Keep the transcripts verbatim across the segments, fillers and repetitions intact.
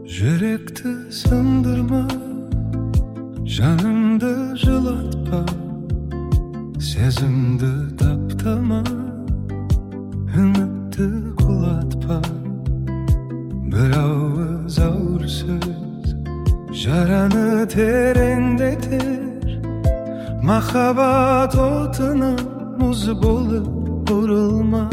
Yürekti sındırma, canımdı жылатпа, сезімді таптама, үмітті құлатпа. Bir ауыз ауыр сөз жараны тереңдетер, махаббат отына мұз болып бұрылма.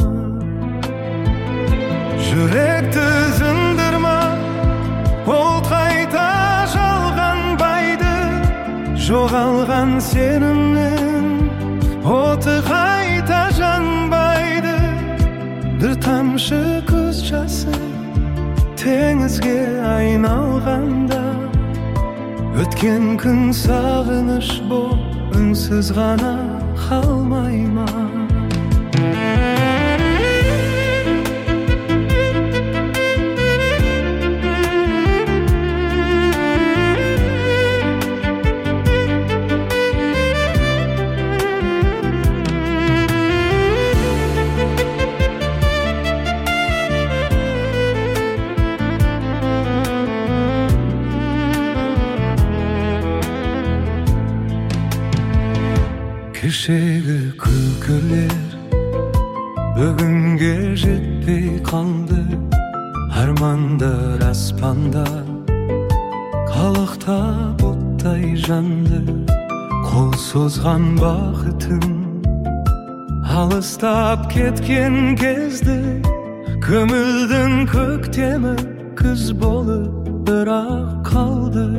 Жүректі сындырма, ол қайта жалғанбайды, жоғалған сенімнің оты қайта жанбайды. Bir тамшы көз жасы теңізге айналғанда, өткен күн сағыныш боп үнсіз ғана қалмай ма? Кешегі күлкілер бүгінге жетпей қалды, армандар аспанда қалықтап оттай жанды. Қол созған бақытым алыстап кеткен кезде, көңілдің көктемі күз болып бірақ қалды.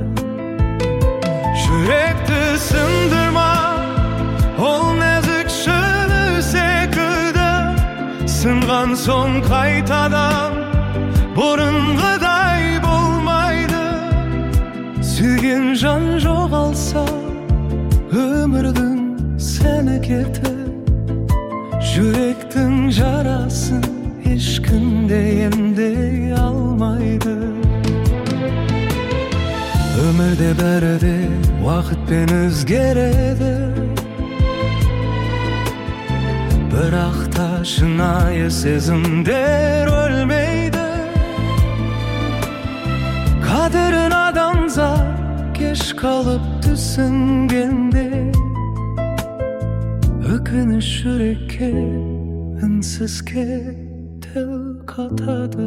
Жүректі сындырма, ол нәзік шыны секілді, сынған соң қайтадан бұрынғыдай болмайды. Сүйген жан жоғалса, өмірдің сәні кетіп, жүректің жарасын ешкім де емдей алмайды. Өмірде бәрі де уақытпен өзгереді, бірақ та шынайы сезімдер өлмейді. Қадірін адамзат кеш қалып түсінгенде, өкініш жүрекке үнсізге тіл қатады.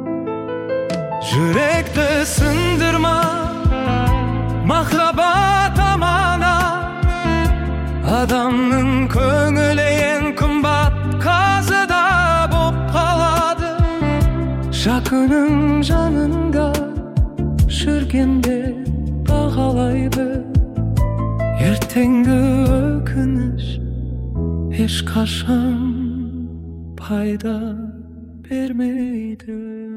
Жүректі сындырма, махаббат аманат, адамның көңілі ең қымбат қазыда боп қалады. Жақының жанында жүргенде бағалайды, ертеңгі өкініш ешқашан пайда бермейді.